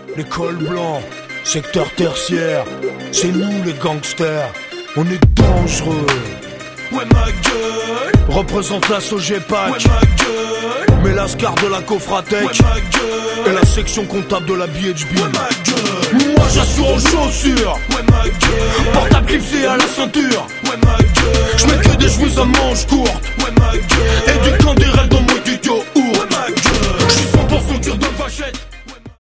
les cols blancs, secteur tertiaire, c'est nous les gangsters, on est dangereux. Ouais ma gueule, Représente la Sogepac, ouais ma gueule, mais l'ascar de la Cofratec, ouais ma gueule, et la section comptable de la BHB. ouais ma gueule, Moi j'assure aux chaussures, ouais ma gueule, portable clipsé à la ceinture, ouais ma gueule, j'mets que des chemises à manches courtes,